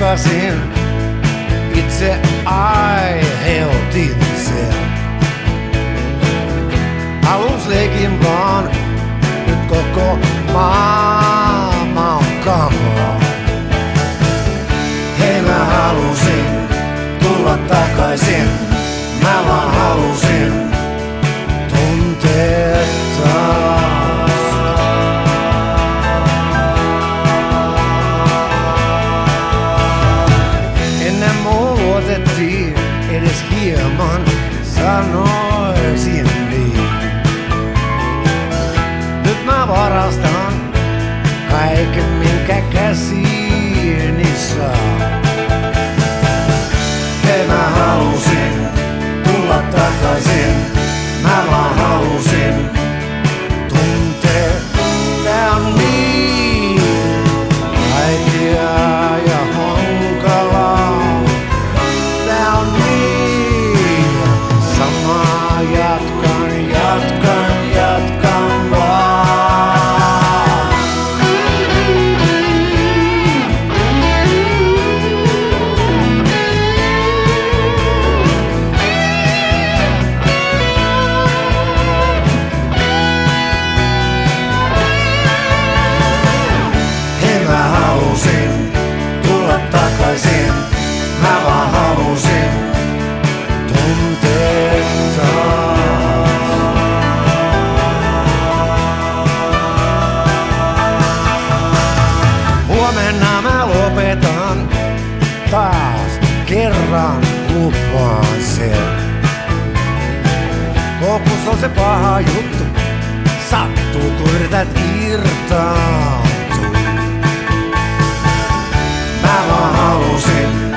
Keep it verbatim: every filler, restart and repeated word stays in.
takaisin. Itse aiheutin sen. Alus leikin vaan, nyt koko maailma on kamaa. Hei mä halusin tulla takaisin, mä vaan halusin tuntea taas. Ennen muu luotettiin edes hieman, sanoisin niin. Nyt mä varastan kaiken minkä käsiini saa. Hei mä halusin tulla takaisin, mä vaan halusin tuntea. Tää on niin vaikeaa ja hankalaa. Tää on niin samaa, jatkan, jatkan, jatkan vaan. Hei mä halusin tulla takaisin, mä vaan halusin tuntea taas. Huomenna mä lopetan taas kerran, lupaan sen. Kokus on se paha juttu, sattuu kun yrität irtaantua. Mä vaan halusin